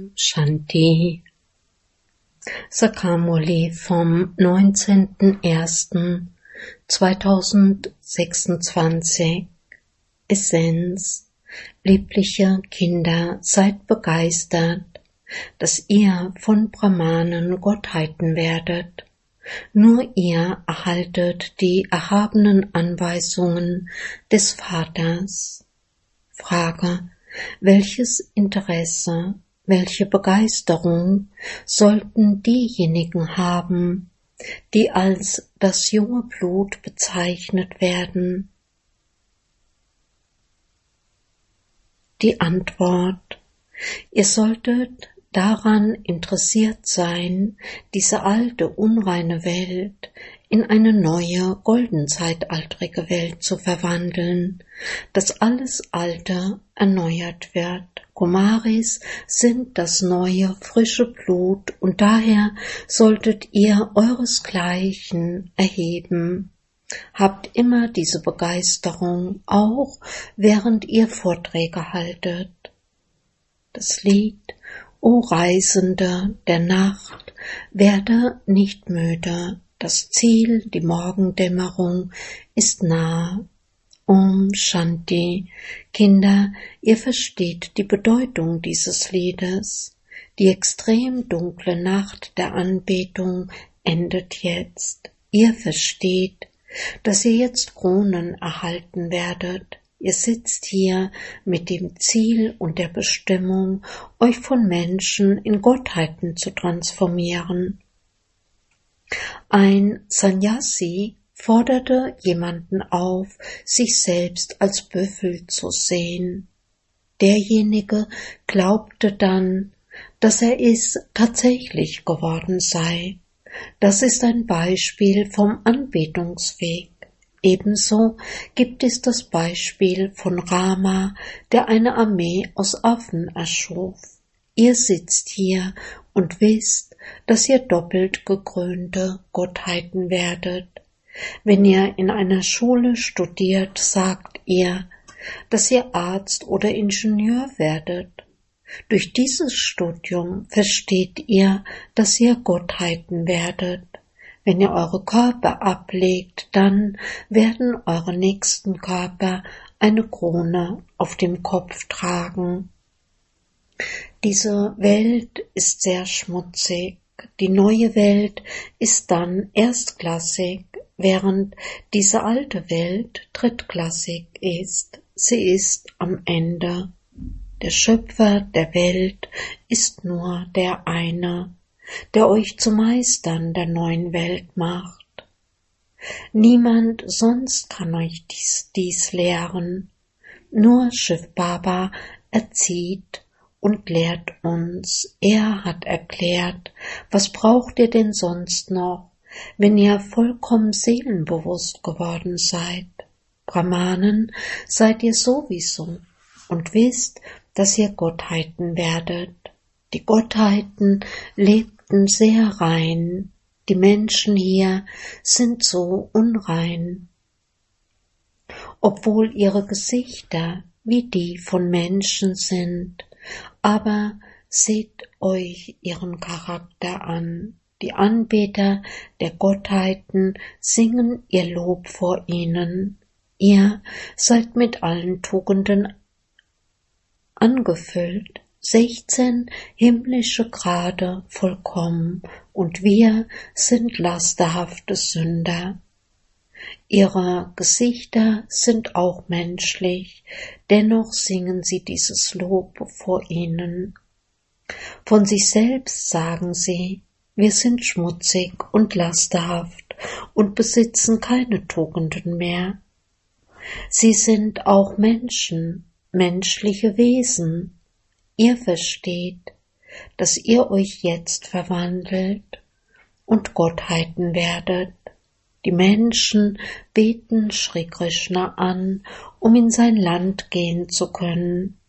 Shanti. Sakamuli vom 19.01.2026. Essenz: Liebliche Kinder, seid begeistert, dass ihr von Brahmanen Gottheiten werdet. Nur ihr erhaltet die erhabenen Anweisungen des Vaters. Frage: Welches Interesse, welche Begeisterung sollten diejenigen haben, die als das junge Blut bezeichnet werden? Die Antwort: Ihr solltet daran interessiert sein, diese alte, unreine Welt in eine neue, goldenzeitaltrige Welt zu verwandeln, dass alles Alte erneuert wird. Kumaris sind das neue, frische Blut und daher solltet ihr euresgleichen erheben. Habt immer diese Begeisterung, auch während ihr Vorträge haltet. Das Lied: O Reisende der Nacht, werde nicht müde, das Ziel, die Morgendämmerung, ist nahe. Om Shanti. Kinder, ihr versteht die Bedeutung dieses Liedes. Die extrem dunkle Nacht der Anbetung endet jetzt. Ihr versteht, dass ihr jetzt Kronen erhalten werdet. Ihr sitzt hier mit dem Ziel und der Bestimmung, euch von Menschen in Gottheiten zu transformieren. Ein Sannyasi forderte jemanden auf, sich selbst als Büffel zu sehen. Derjenige glaubte dann, dass er es tatsächlich geworden sei. Das ist ein Beispiel vom Anbetungsweg. Ebenso gibt es das Beispiel von Rama, der eine Armee aus Affen erschuf. Ihr sitzt hier und wisst, dass ihr doppelt gekrönte Gottheiten werdet. Wenn ihr in einer Schule studiert, sagt ihr, dass ihr Arzt oder Ingenieur werdet. Durch dieses Studium versteht ihr, dass ihr Gottheiten werdet. Wenn ihr eure Körper ablegt, dann werden eure nächsten Körper eine Krone auf dem Kopf tragen. Diese Welt ist sehr schmutzig. Die neue Welt ist dann erstklassig, während diese alte Welt drittklassig ist. Sie ist am Ende. Der Schöpfer der Welt ist nur der eine, der euch zu Meistern der neuen Welt macht. Niemand sonst kann euch dies lehren. Nur Shiv Baba erzieht und lehrt uns. Er hat erklärt, was braucht ihr denn sonst noch, wenn ihr vollkommen seelenbewusst geworden seid? Brahmanen seid ihr sowieso und wisst, dass ihr Gottheiten werdet. Die Gottheiten lebten sehr rein. Die Menschen hier sind so unrein. Obwohl ihre Gesichter wie die von Menschen sind, aber seht euch ihren Charakter an. Die Anbeter der Gottheiten singen ihr Lob vor ihnen. Ihr seid mit allen Tugenden angefüllt, 16 himmlische Grade vollkommen, und wir sind lasterhafte Sünder. Ihre Gesichter sind auch menschlich, dennoch singen sie dieses Lob vor ihnen. Von sich selbst sagen sie: Wir sind schmutzig und lasterhaft und besitzen keine Tugenden mehr. Sie sind auch Menschen, menschliche Wesen. Ihr versteht, dass ihr euch jetzt verwandelt und Gottheiten werdet. Die Menschen beten Shri Krishna an, um in sein Land gehen zu können.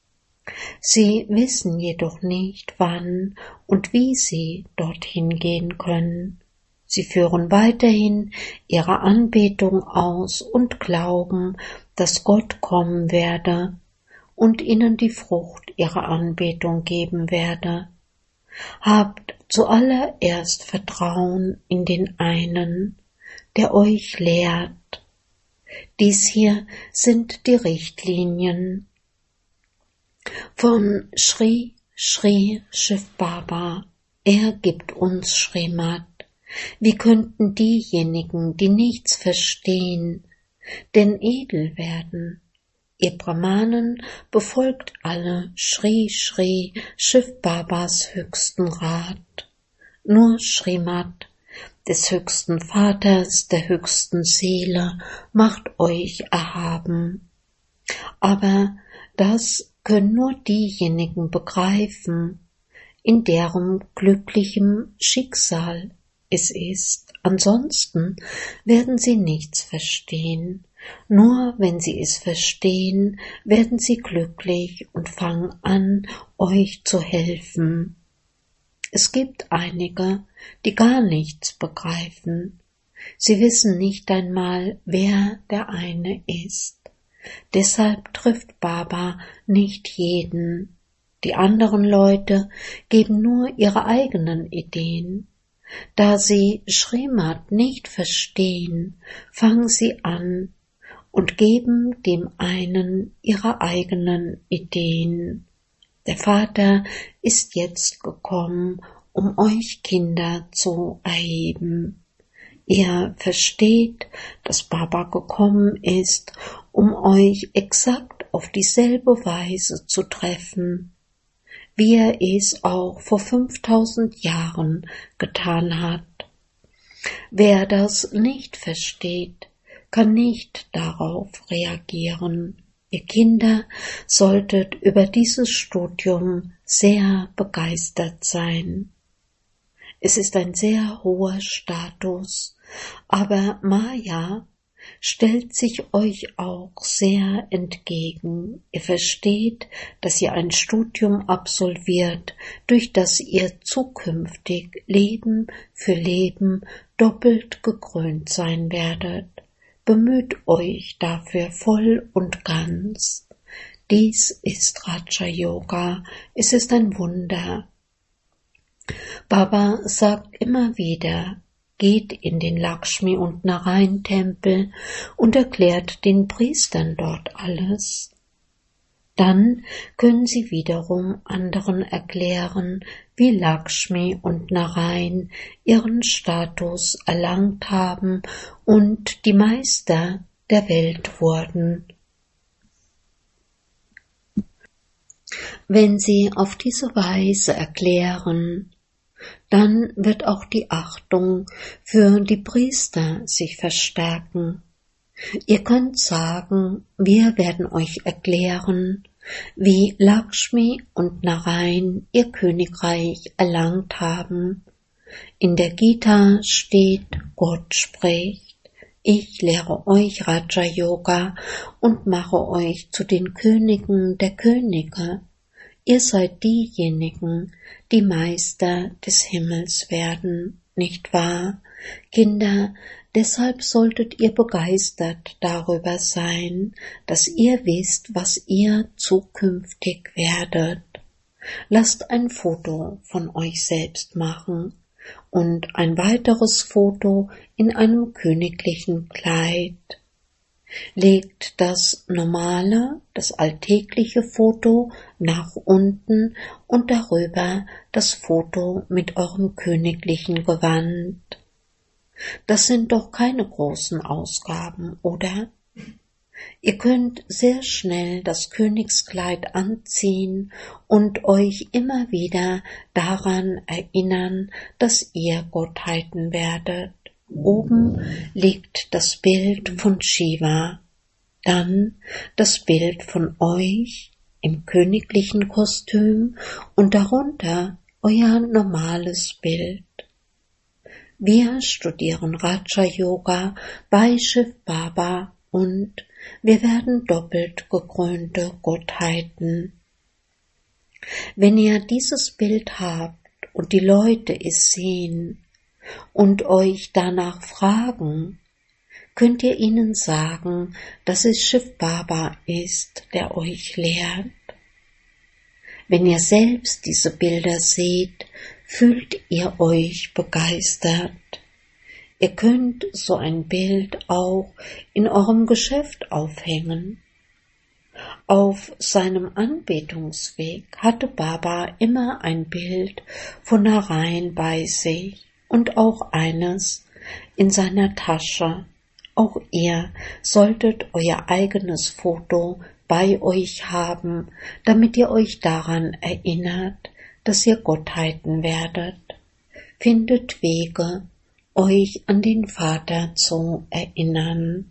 Sie wissen jedoch nicht, wann und wie sie dorthin gehen können. Sie führen weiterhin ihre Anbetung aus und glauben, dass Gott kommen werde, und ihnen die Frucht ihrer Anbetung geben werde. Habt zuallererst Vertrauen in den einen, der euch lehrt. Dies hier sind die Richtlinien von Sri Shiv Baba. Er gibt uns Srimad. Wie könnten diejenigen, die nichts verstehen, denn edel werden? Ihr Brahmanen befolgt alle Sri Shiv Babas höchsten Rat. Nur Srimad des höchsten Vaters, der höchsten Seele, macht euch erhaben. Aber das können nur diejenigen begreifen, in deren glücklichem Schicksal es ist. Ansonsten werden sie nichts verstehen. Nur wenn sie es verstehen, werden sie glücklich und fangen an, euch zu helfen. Es gibt einige, die gar nichts begreifen. Sie wissen nicht einmal, wer der eine ist. Deshalb trifft Baba nicht jeden. Die anderen Leute geben nur ihre eigenen Ideen. Da sie Srimad nicht verstehen, fangen sie an und geben dem einen ihre eigenen Ideen. Der Vater ist jetzt gekommen, um euch Kinder zu erheben. Ihr versteht, dass Baba gekommen ist, um euch exakt auf dieselbe Weise zu treffen, wie er es auch vor 5000 Jahren getan hat. Wer das nicht versteht, kann nicht darauf reagieren. Ihr Kinder solltet über dieses Studium sehr begeistert sein. Es ist ein sehr hoher Status, aber Maya stellt sich euch auch sehr entgegen. Ihr versteht, dass ihr ein Studium absolviert, durch das ihr zukünftig Leben für Leben doppelt gekrönt sein werdet. Bemüht euch dafür voll und ganz. Dies ist Raja Yoga, es ist ein Wunder. Baba sagt immer wieder, geht in den Lakshmi- und Narayan-Tempel und erklärt den Priestern dort alles. Dann können sie wiederum anderen erklären, wie Lakshmi und Narayan ihren Status erlangt haben und die Meister der Welt wurden. Wenn sie auf diese Weise erklären, dann wird auch die Achtung für die Priester sich verstärken. Ihr könnt sagen, wir werden euch erklären, wie Lakshmi und Narayan ihr Königreich erlangt haben. In der Gita steht, Gott spricht, ich lehre euch Raja Yoga und mache euch zu den Königen der Könige. Ihr seid diejenigen, die Meister des Himmels werden, nicht wahr? Kinder, deshalb solltet ihr begeistert darüber sein, dass ihr wisst, was ihr zukünftig werdet. Lasst ein Foto von euch selbst machen und ein weiteres Foto in einem königlichen Kleid. Legt das normale, das alltägliche Foto nach unten und darüber das Foto mit eurem königlichen Gewand. Das sind doch keine großen Ausgaben, oder? Ihr könnt sehr schnell das Königskleid anziehen und euch immer wieder daran erinnern, dass ihr Gottheiten werdet. Oben liegt das Bild von Shiva, dann das Bild von euch im königlichen Kostüm und darunter euer normales Bild. Wir studieren Raja Yoga bei Shiv Baba und wir werden doppelt gekrönte Gottheiten. Wenn ihr dieses Bild habt und die Leute es sehen und euch danach fragen, könnt ihr ihnen sagen, dass es Shiv Baba ist, der euch lehrt. Wenn ihr selbst diese Bilder seht, fühlt ihr euch begeistert. Ihr könnt so ein Bild auch in eurem Geschäft aufhängen. Auf seinem Anbetungsweg hatte Baba immer ein Bild von Narayan bei sich und auch eines in seiner Tasche. Auch ihr solltet euer eigenes Foto bei euch haben, damit ihr euch daran erinnert, dass ihr Gottheiten werdet. Findet Wege, euch an den Vater zu erinnern.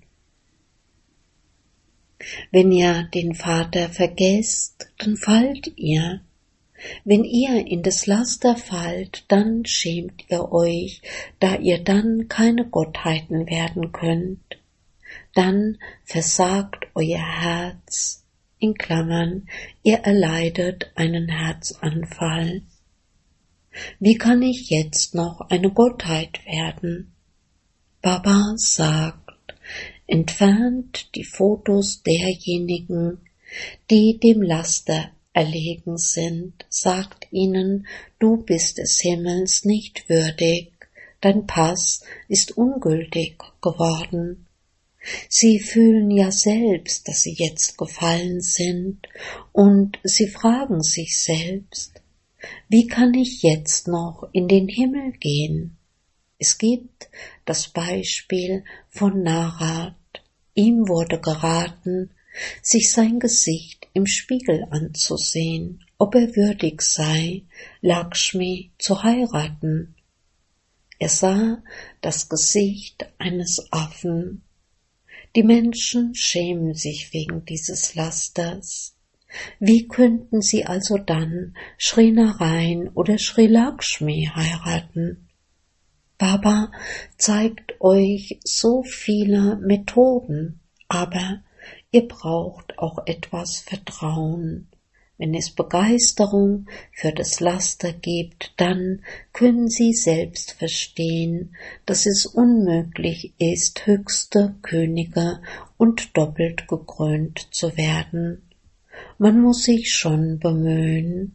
Wenn ihr den Vater vergesst, dann fallt ihr. Wenn ihr in das Laster fallt, dann schämt ihr euch, da ihr dann keine Gottheiten werden könnt. Dann versagt euer Herz, in Klammern, ihr erleidet einen Herzanfall. Wie kann ich jetzt noch eine Gottheit werden? Baba sagt, entfernt die Fotos derjenigen, die dem Laster erlegen sind, sagt ihnen, du bist des Himmels nicht würdig, dein Pass ist ungültig geworden. Sie fühlen ja selbst, dass sie jetzt gefallen sind, und sie fragen sich selbst, wie kann ich jetzt noch in den Himmel gehen? Es gibt das Beispiel von Narad. Ihm wurde geraten, sich sein Gesicht im Spiegel anzusehen, ob er würdig sei, Lakshmi zu heiraten. Er sah das Gesicht eines Affen. Die Menschen schämen sich wegen dieses Lasters. Wie könnten sie also dann Sri Narayan oder Sri Lakshmi heiraten? Baba zeigt euch so viele Methoden, aber ihr braucht auch etwas Vertrauen. Wenn es Begeisterung für das Laster gibt, dann können Sie selbst verstehen, dass es unmöglich ist, höchste Könige und doppelt gekrönt zu werden. Man muss sich schon bemühen.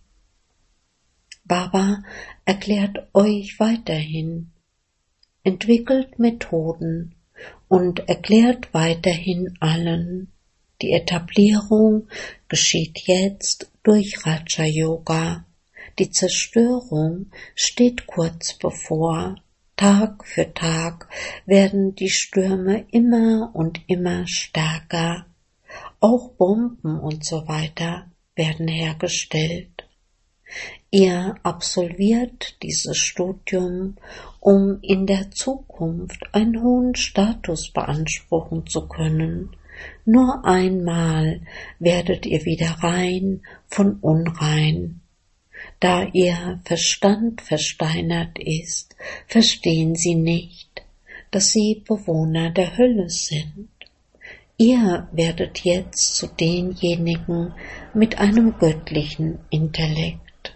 Baba erklärt euch weiterhin, entwickelt Methoden und erklärt weiterhin allen, die Etablierung geschieht jetzt durch Raja Yoga. Die Zerstörung steht kurz bevor. Tag für Tag werden die Stürme immer und immer stärker. Auch Bomben und so weiter werden hergestellt. Ihr absolviert dieses Studium, um in der Zukunft einen hohen Status beanspruchen zu können. Nur einmal werdet ihr wieder rein von unrein. Da ihr Verstand versteinert ist, verstehen sie nicht, dass sie Bewohner der Hölle sind. Ihr werdet jetzt zu denjenigen mit einem göttlichen Intellekt.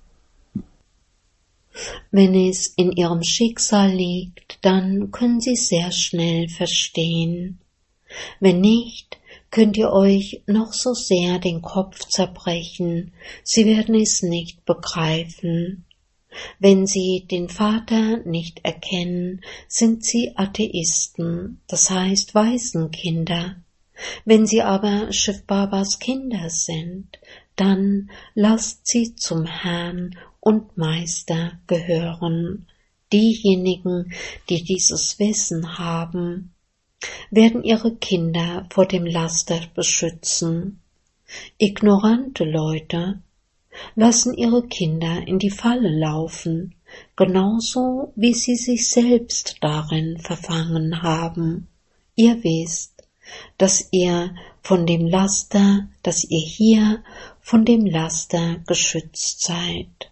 Wenn es in ihrem Schicksal liegt, dann können sie sehr schnell verstehen. Wenn nicht, könnt ihr euch noch so sehr den Kopf zerbrechen, sie werden es nicht begreifen. Wenn sie den Vater nicht erkennen, sind sie Atheisten, das heißt Waisenkinder. Wenn sie aber Shiv Babas Kinder sind, dann lasst sie zum Herrn und Meister gehören. Diejenigen, die dieses Wissen haben, werden ihre Kinder vor dem Laster beschützen. Ignorante Leute lassen ihre Kinder in die Falle laufen, genauso wie sie sich selbst darin verfangen haben. Ihr wisst, dass ihr von dem Laster, dass ihr hier von dem Laster geschützt seid.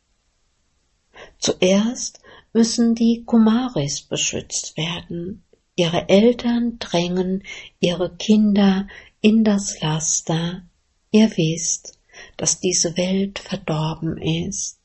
Zuerst müssen die Kumaris beschützt werden. Ihre Eltern drängen ihre Kinder in das Laster. Ihr wisst, dass diese Welt verdorben ist.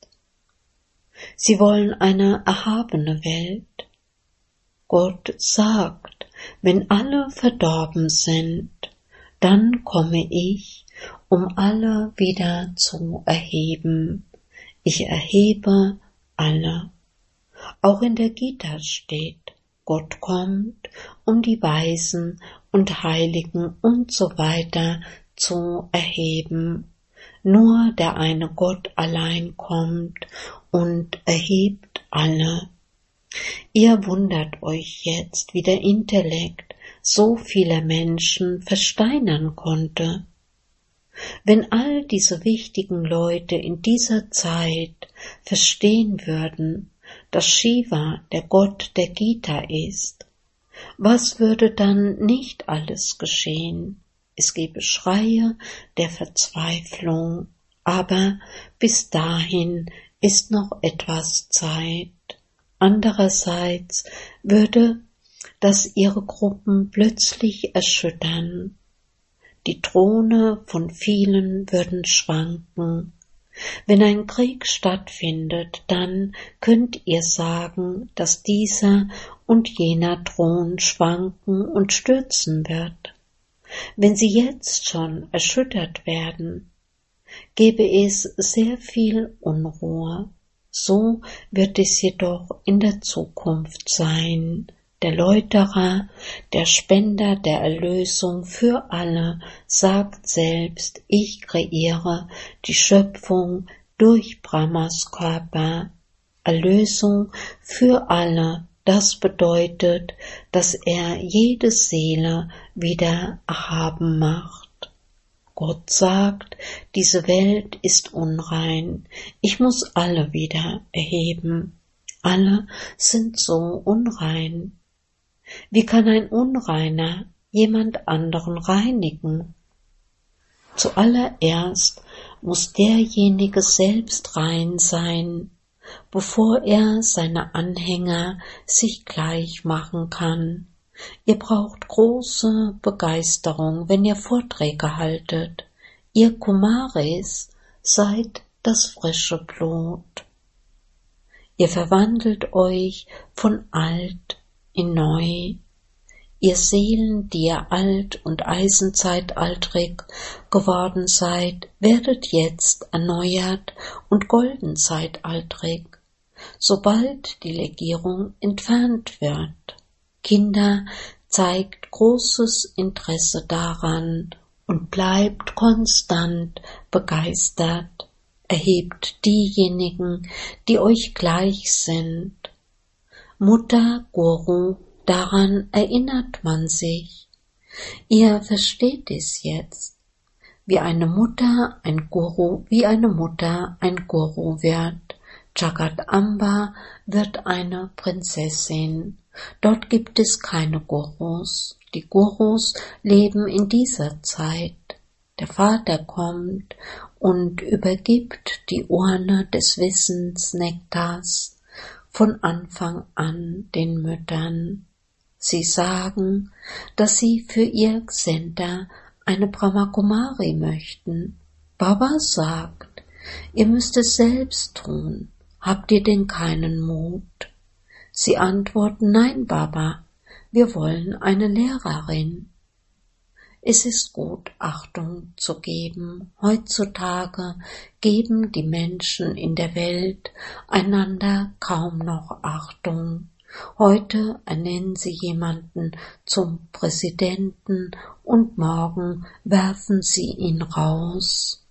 Sie wollen eine erhabene Welt. Gott sagt, Wenn alle verdorben sind, dann komme ich, um alle wieder zu erheben. Ich erhebe alle. Auch in der Gita steht, Gott kommt, um die Weisen und Heiligen und so weiter zu erheben. Nur der eine Gott allein kommt und erhebt alle. Ihr wundert euch jetzt, wie der Intellekt so vieler Menschen versteinern konnte. Wenn all diese wichtigen Leute in dieser Zeit verstehen würden, dass Shiva der Gott der Gita ist, was würde dann nicht alles geschehen? Es gäbe Schreie der Verzweiflung, aber bis dahin ist noch etwas Zeit. Andererseits würde das ihre Gruppen plötzlich erschüttern. Die Throne von vielen würden schwanken. Wenn ein Krieg stattfindet, dann könnt ihr sagen, dass dieser und jener Thron schwanken und stürzen wird. Wenn sie jetzt schon erschüttert werden, gäbe es sehr viel Unruhe. So wird es jedoch in der Zukunft sein. Der Läuterer, der Spender der Erlösung für alle, sagt selbst, ich kreiere die Schöpfung durch Brahmas Körper. Erlösung für alle, das bedeutet, dass er jede Seele wieder erhaben macht. Gott sagt, diese Welt ist unrein, ich muss alle wieder erheben. Alle sind so unrein. Wie kann ein Unreiner jemand anderen reinigen? Zuallererst muss derjenige selbst rein sein, bevor er seine Anhänger sich gleich machen kann. Ihr braucht große Begeisterung, wenn ihr Vorträge haltet. Ihr Kumaris seid das frische Blut. Ihr verwandelt euch von alt in neu. Ihr Seelen, die ihr alt und eisenzeitaltrig geworden seid, werdet jetzt erneuert und goldenzeitaltrig, sobald die Legierung entfernt wird. Kinder, zeigt großes Interesse daran und bleibt konstant begeistert. Erhebt diejenigen, die euch gleich sind. Mutter, Guru, daran erinnert man sich. Ihr versteht es jetzt, wie eine Mutter ein Guru wird. Jagadamba wird eine Prinzessin. Dort gibt es keine Gurus. Die Gurus leben in dieser Zeit. Der Vater kommt und übergibt die Urne des Wissensnektars von Anfang an den Müttern. Sie sagen, dass sie für ihr Center eine Brahmakumari möchten. Baba sagt, ihr müsst es selbst tun. Habt ihr denn keinen Mut? Sie antworten, nein, Baba, wir wollen eine Lehrerin. Es ist gut, Achtung zu geben. Heutzutage geben die Menschen in der Welt einander kaum noch Achtung. Heute ernennen sie jemanden zum Präsidenten und morgen werfen sie ihn raus.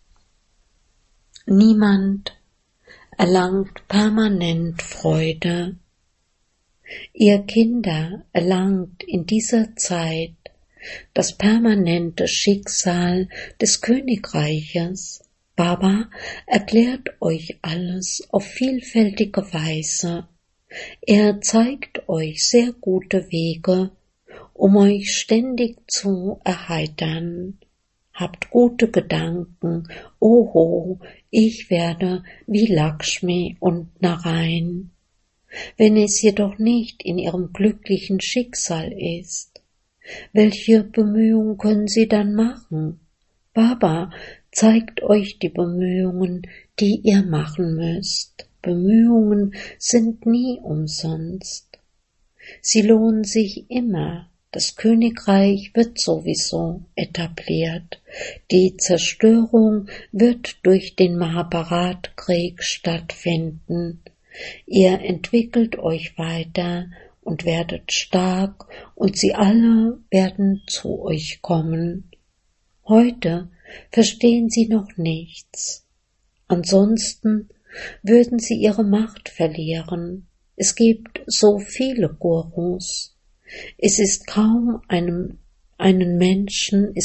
Niemand erlangt permanent Freude. Ihr Kinder erlangt in dieser Zeit das permanente Schicksal des Königreiches. Baba erklärt euch alles auf vielfältige Weise. Er zeigt euch sehr gute Wege, um euch ständig zu erheitern. Habt gute Gedanken, oho, ich werde wie Lakshmi und Narayan. Wenn es jedoch nicht in ihrem glücklichen Schicksal ist, welche Bemühungen können sie dann machen? Baba zeigt euch die Bemühungen, die ihr machen müsst. Bemühungen sind nie umsonst. Sie lohnen sich immer. Das Königreich wird sowieso etabliert. Die Zerstörung wird durch den Mahabharat-Krieg stattfinden. Ihr entwickelt euch weiter und werdet stark, und sie alle werden zu euch kommen. Heute verstehen sie noch nichts. Ansonsten würden sie ihre Macht verlieren. Es gibt so viele Gurus. Es gibt kaum einen Menschen,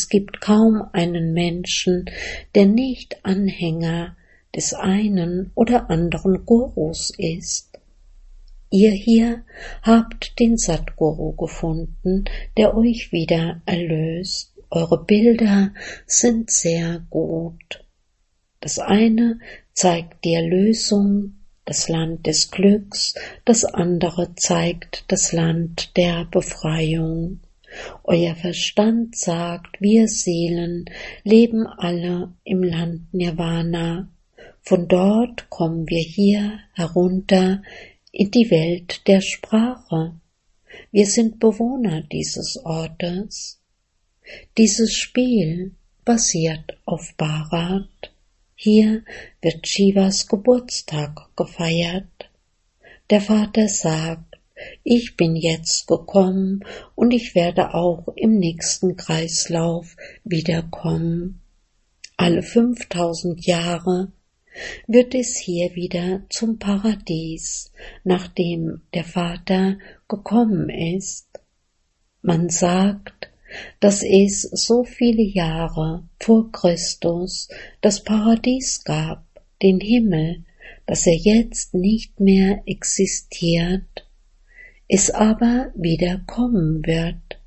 der nicht Anhänger des einen oder anderen Gurus ist. Ihr hier habt den Satguru gefunden, der euch wieder erlöst. Eure Bilder sind sehr gut. Das eine zeigt die Erlösung, das Land des Glücks, das andere zeigt das Land der Befreiung. Euer Verstand sagt, wir Seelen leben alle im Land Nirvana. Von dort kommen wir hier herunter in die Welt der Sprache. Wir sind Bewohner dieses Ortes. Dieses Spiel basiert auf Bharat. Hier wird Shivas Geburtstag gefeiert. Der Vater sagt, ich bin jetzt gekommen und ich werde auch im nächsten Kreislauf wiederkommen. Alle 5000 Jahre wird es hier wieder zum Paradies, nachdem der Vater gekommen ist. Man sagt, dass es so viele Jahre vor Christus das Paradies gab, den Himmel, dass er jetzt nicht mehr existiert, es aber wieder kommen wird.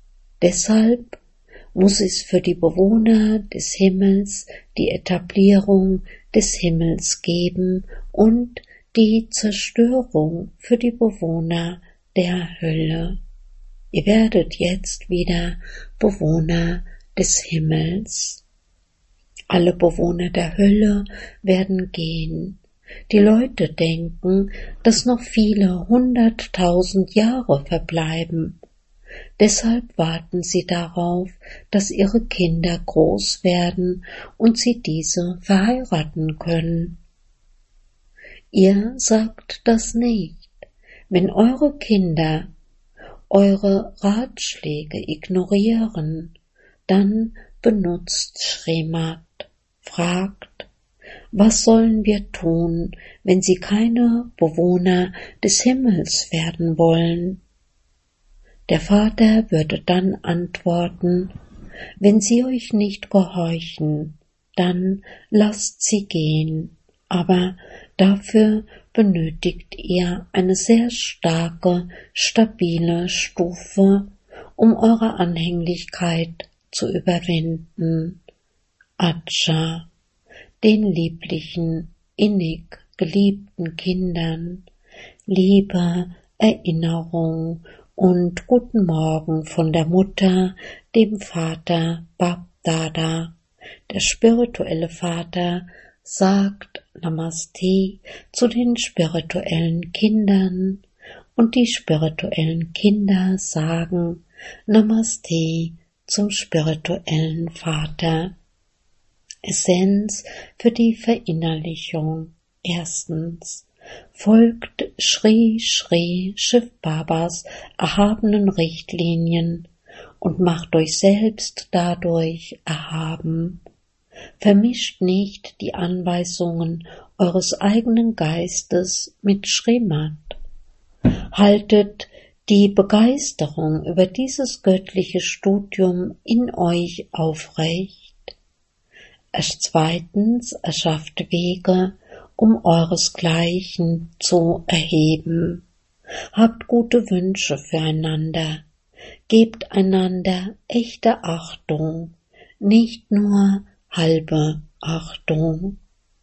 Deshalb muss es für die Bewohner des Himmels die Etablierung des Himmels geben und die Zerstörung für die Bewohner der Hölle. Ihr werdet jetzt wieder Bewohner des Himmels. Alle Bewohner der Hölle werden gehen. Die Leute denken, dass noch viele 100.000 Jahre verbleiben. Deshalb warten sie darauf, dass ihre Kinder groß werden und sie diese verheiraten können. Ihr sagt das nicht. Wenn eure Kinder eure Ratschläge ignorieren, dann benutzt Srimad, fragt, was sollen wir tun, wenn sie keine Bewohner des Himmels werden wollen? Der Vater würde dann antworten, wenn sie euch nicht gehorchen, dann lasst sie gehen, aber dafür benötigt ihr eine sehr starke, stabile Stufe, um eure Anhänglichkeit zu überwinden. Acha, den lieblichen, innig geliebten Kindern, Liebe, Erinnerung und guten Morgen von der Mutter, dem Vater Bab-Dada. Der spirituelle Vater sagt Namaste zu den spirituellen Kindern und die spirituellen Kinder sagen Namaste zum spirituellen Vater. Essenz für die Verinnerlichung. Erstens. Folgt Shri Shri Shiv Babas erhabenen Richtlinien und macht euch selbst dadurch erhaben. Vermischt nicht die Anweisungen eures eigenen Geistes mit Srimad. Haltet die Begeisterung über dieses göttliche Studium in euch aufrecht. Zweitens, erschafft Wege, um euresgleichen zu erheben. Habt gute Wünsche füreinander. Gebt einander echte Achtung, nicht nur halbe Achtung.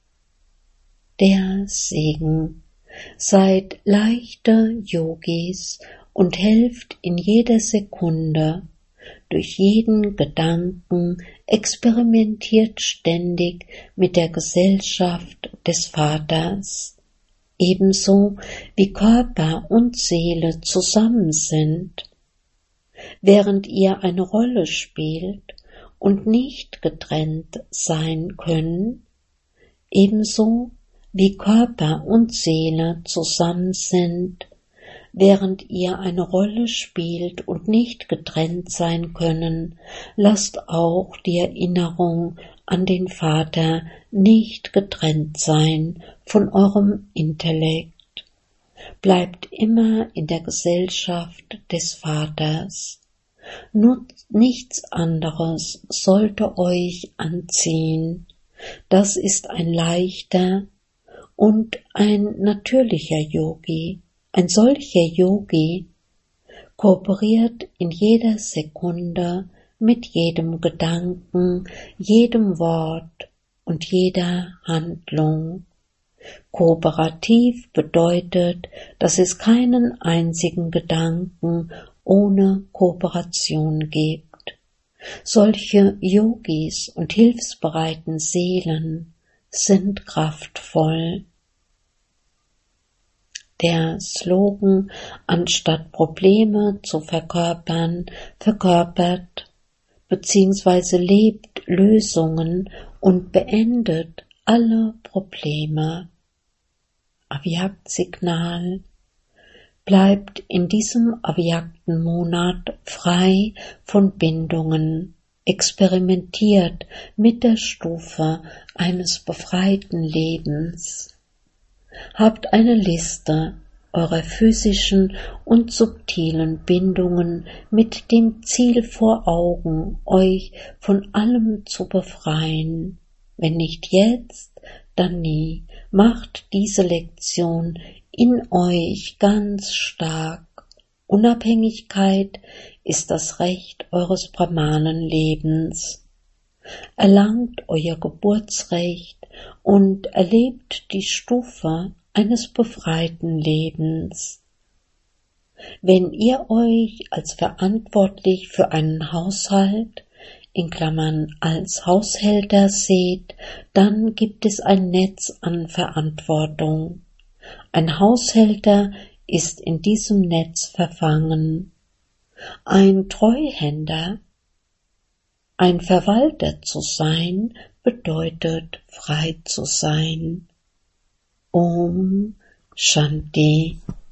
Der Segen. Seid leichte Yogis und helft in jeder Sekunde. Durch jeden Gedanken experimentiert ständig mit der Gesellschaft des Vaters. Ebenso wie Körper und Seele zusammen sind. während ihr eine Rolle spielt und nicht getrennt sein können, ebenso wie Körper und Seele zusammen sind, während ihr eine Rolle spielt und nicht getrennt sein können, lasst auch die Erinnerung an den Vater nicht getrennt sein von eurem Intellekt. Bleibt immer in der Gesellschaft des Vaters. Nur nichts anderes sollte euch anziehen. Das ist ein leichter und ein natürlicher Yogi. Ein solcher Yogi kooperiert in jeder Sekunde mit jedem Gedanken, jedem Wort und jeder Handlung. Kooperativ bedeutet, dass es keinen einzigen Gedanken ohne Kooperation gibt. Solche Yogis und hilfsbereiten Seelen sind kraftvoll. Der Slogan, anstatt Probleme zu verkörpern, verkörpert bzw. lebt Lösungen und beendet alle Probleme. Avyakt-Signal: Bleibt in diesem avyakthen Monat frei von Bindungen, experimentiert mit der Stufe eines befreiten Lebens. Habt eine Liste eurer physischen und subtilen Bindungen mit dem Ziel vor Augen, euch von allem zu befreien. Wenn nicht jetzt, dann nie. Macht diese Lektion in euch ganz stark. Unabhängigkeit ist das Recht eures Brahmanen-Lebens. Erlangt euer Geburtsrecht und erlebt die Stufe eines befreiten Lebens. Wenn ihr euch als verantwortlich für einen Haushalt in Klammern als Haushälter seht, dann gibt es ein Netz an Verantwortung. Ein Haushälter ist in diesem Netz verfangen. Ein Treuhänder, ein Verwalter zu sein, bedeutet frei zu sein. Om Shanti.